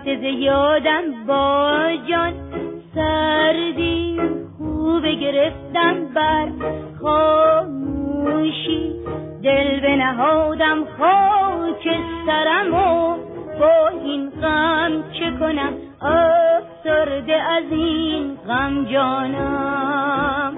رفته ز یادم با جان، سردی خوب گرفتم بر خاموشی، دل بنهادم خاک سرم و با این غم چه کنم، افسرده از این غم جانم.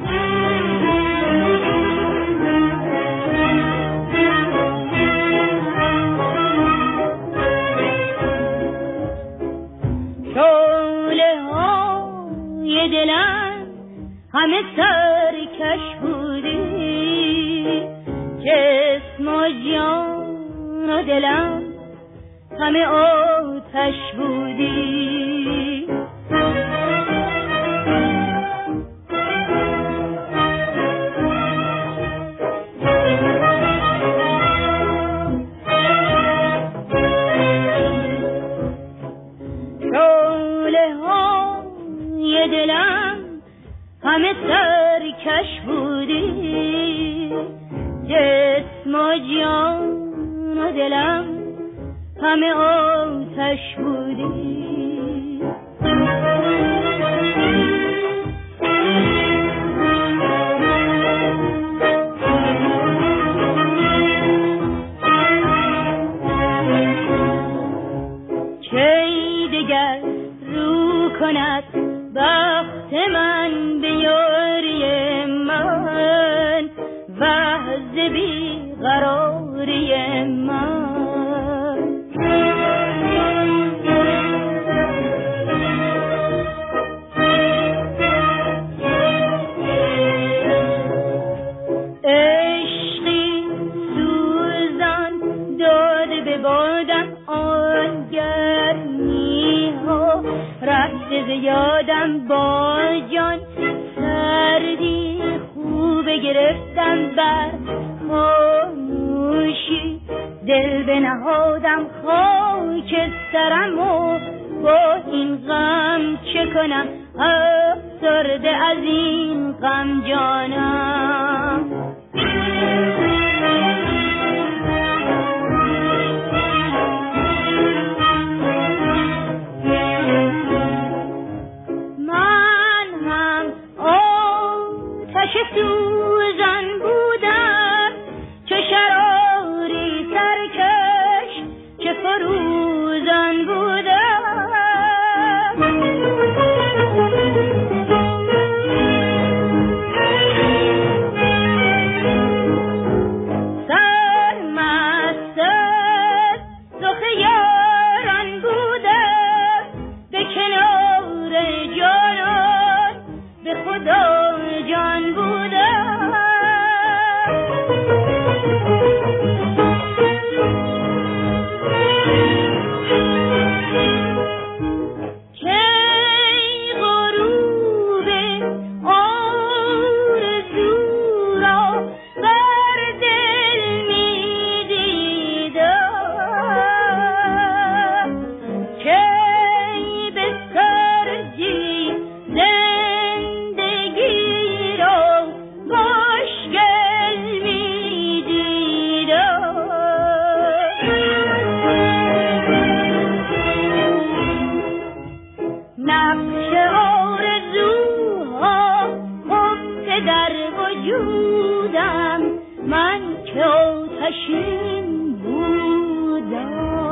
شعله های دلم همه سرکش بودی، جسم و جان و دلم همه آتش بودی. شعله های دلم همه سرکش بودی، جسم و جان و دلم همه آتش بودی. کی دگر رو کند بخت من به یاری من، وحز بی قراری من. عشقی سوزان داده به بادم آن گرمی ها، رفته ز یادم با جان، سردی خوب گرفتم بر خاموشی، دل بنهادم خاک سرم و با این غم چه کنم، افسرده از این غم جانم. من هم آتش سوزان بودم، چه شراری سرکش چه فروزان بودم. من که آتشین بودم.